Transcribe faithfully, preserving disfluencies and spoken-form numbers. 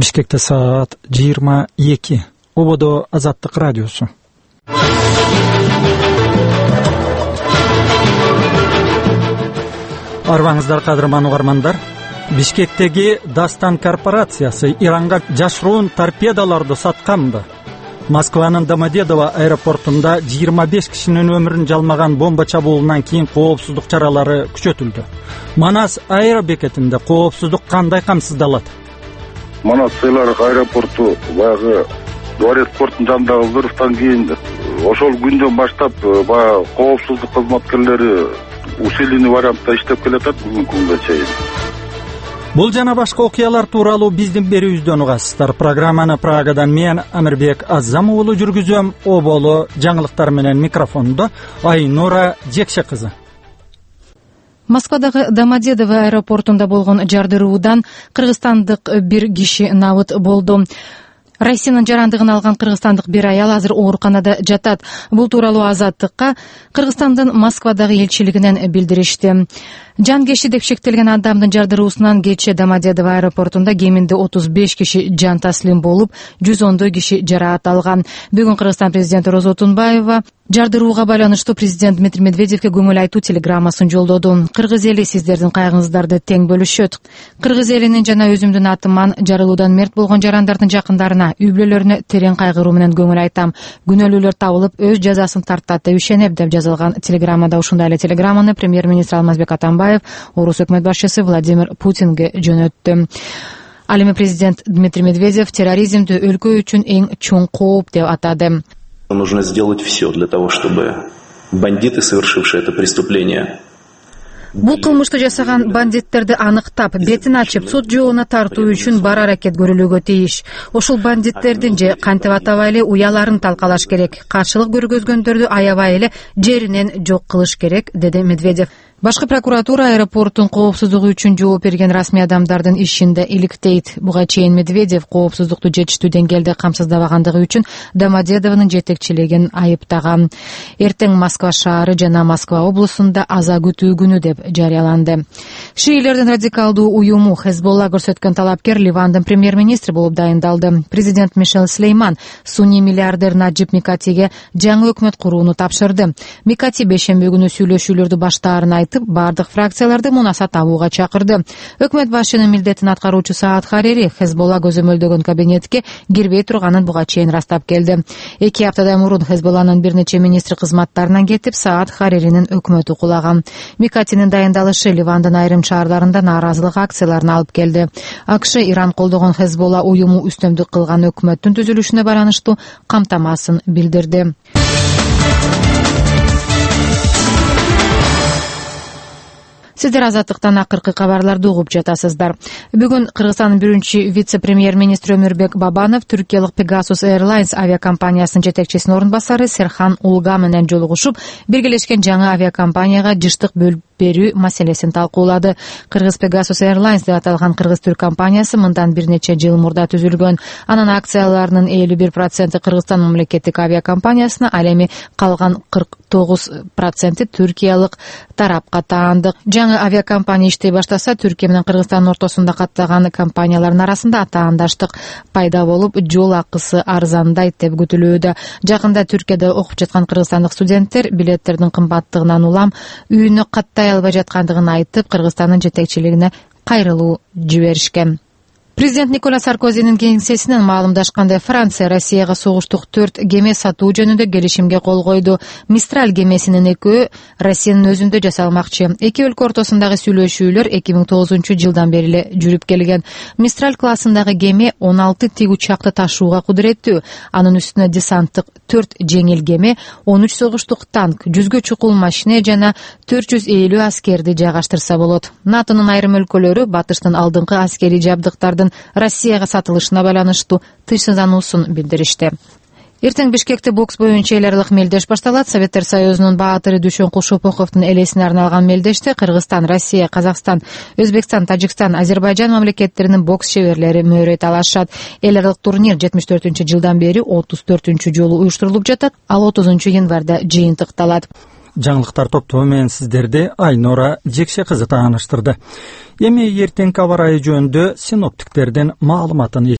Бишкекте саат жыйырма эки. Ободо Азаттык радиосу. Арбаңыздар, кадырман угармандар. Бишкектеги Дастан корпорациясы Иранга жашыруун торпедаларды сатканбы? Москванын Домодедово аэропортунда жыйырма беш кишинин өмүрүн жалмаган бомба чабуулунан кийин коопсуздук чаралары күчөтүлдү. Манас аэробекетинде коопсуздук кандай камсыздалат? Манас Сыйларык аэропорту баягы Дворец порттун жанындагы взрывтан кийин ошол күндөн баштап баягы коопсуздук кызматкерлери усиленный вариантта иштеп келатат бүгүнкү күнгө чейин. Бул жана башка окуялар тууралуу биздин берүүбүздөн угасыздар. Программаны Прагадан мен Амирбек Азам уулу жүргүзөм. Оболу жаңылыктар менен микрофондо Айнура Жекше кызы. Москвадагы Домодедово аэропортунда болгон жардыруудан кыргызстандык бир киши набыт болду. Россиянын жарандыгын алган кыргызстандык бир аял азыр ооруканада жатат. Бул тууралуу Азаттыкка Кыргызстандын Москвадагы элчилигинен билдиришти. Жан кеши деп шектелген адамдын жардыруусунан кечээ Домодедово аэропортунда кеминде отуз беш киши жан таслим болуп, жүз ондой киши жараат алган. Бүгүн Кыргызстан президенти Роза Отунбаева жардырууга байланыштуу президент Дмитрий Медведевке көңүл айтуу телеграммасын жолдоду. Кыргыз эли сиздердин кайгыңыздарды тең бөлүшөт. Кыргыз элинин жана өзүмдүн атыман жарылуудан мерт болгон жарандардын жакындарына, үй бүлөлөрүнө терең кайгыруу менен көңүл айтам. Күнөөлүүлөр табылып, өз жазасын тартат деп ишенем деп жазылган телеграммада. Ушундай эле телеграмманы премьер-министр Алмазбек Атамбаев Орус өкмөт башчысы Владимир Путинге жөнөттү. Ал эми президент Дмитрий Медведев терроризмди өлкө үчүн эң чоң кооп деп атады. Нужно сделать все для того, чтобы бандиты, совершившие это преступление, Бул кылмышты жасаган бандиттерди аныктап, бетин ачып, сот жообуна тартуу үчүн бар аракет көрүлүүгө тийиш. Ошол бандиттердин же кантип атабай эле уяларын талкалаш керек. Каршылык көргөзгөндөрдү аябай эле жеринен жок кылыш керек, деди Медведев. Башкы прокуратура аэропорттун коопсуздугу үчүн жооп берген расмий адамдардын ишинде иликтейт. Буга чейин Медведев коопсуздукту жетиштүү деңгээлде камсыздабагандыгы үчүн Домодедовонун жетекчилигин айыптаган. Эртең Москва шаары жана Москва облусунда аза күтүү күнү деп жарыяланды. Шиилердин радикалдуу уюму Хезболла көрсөткөн талапкер Ливандын премьер-министри болуп дайындалды. Президент Мишель Слейман сунний миллиардер Наджиб Микатиге жаңы өкмөт курууну тапшырды. Микати бешемби күнү сүйлөшүүлөрдү баштаарын айтып, бардык фракцияларды мунаса табууга чакырды. Өкмөт башчынын милдетин аткаруучу Саад Харири Хезболла көзөмөлдөгөн кабинетке кирбей турганын буга чейин растап келди. Эки аптадан мурун Хезболланын бир нече министри кызматтарынан кетип, Саад Хариринин өкмөтү кулаган. Микатинин дайындалышы Ливандын айрым шаарларында нааразылык акцияларына алып келди. АКШ Иран колдогон Хезболла уюму үстөмдүк кылган өкмөттүн түзүлүшүнө байланыштуу камтамасын билдирди. Сиздер Азаттыктан акыркы кабарларды угуп жатасыздар. Бүгүн Кыргызстандын биринчи вице-премьер-министри Өмүрбек Бабанов түркиялык Pegasus Airlines авиакомпаниясынын жетекчисинин орун басары Серхан Улга менен жолугушуп, биргелешкен жаңы авиакомпанияга жыштык бөлүп берүү маселесин талкуулады. Кыргыз Pegasus Airlines деп аталган кыргыз-түрк компаниясы мындан бир нече жыл мурда түзүлгөн. Анын акцияларынын элүү бир проценти Кыргызстан мамлекеттик авиакомпаниясына, ал эми калган кырк тогуз проценти түркиялык тарапка таанды. Жаңы авиакомпания иштей баштаса, Түркия менен Кыргызстандын ортосунда каттаган компаниялардын арасында атаандаштык пайда болуп, жол акысы арзандайт деп күтүлүүдө. Жакында Түркияда окуп жаткан кыргызстандык студенттер билеттердин кымбаттыгынан улам үйүнө каттай албай жаткандыгын айтып, Кыргызстандын жетекчилигине кайрылуу жиберишкен. Президент Никола Саркозинин кеңсесинен маалымдашкандай, Франция Россияга согуштук төрт кеме сатуу жөнүндө келишимге кол койду. Мистраль кемесинин экөө Россиянын өзүндө жасалмакчы. Эки өлкө ортосундагы сүйлөшүүлөр эки миң тогузунчу жылдан бери эле жүрүп келген. Мистраль классындагы кеме он алты тиг учакты ташууга кудуреттүү. Анын үстүнө десанттык төрт жеңил кеме, он үч согуштук танк, жүзгө чукул машине жана төрт жүз элүү аскерди жайгаштырса болот. НАТОнун айрым өлкөлөрү батыштын алдыңкы аскерий жабдыктардын Россияга сатылышына байланыштуу тыйсыздануусун билдиришти. Эртең Бишкекте бокс боюнча эл аралык мелдеш башталат. Советтер Союзунун баатыры Дүйшөн Кулшопоковдун элесине арналган мелдеште Кыргызстан, Россия, Казакстан, Өзбекстан, Тажикстан, Азербайжан мамлекеттеринин бокс шеберлери мөөрөт алышат. Эл аралык турнир жетимиш төртүнчү жылдан бери отуз төртүнчү жолу уюштурулуп жатат. Ал отузунчу январда жыйынтыкталат. Жаңылыктар топтоо менен сиздерди Айнура Жекше кызы тааныштырды. Эми эртеңки аба ырайы жөнүндө синоптиктердин маалыматын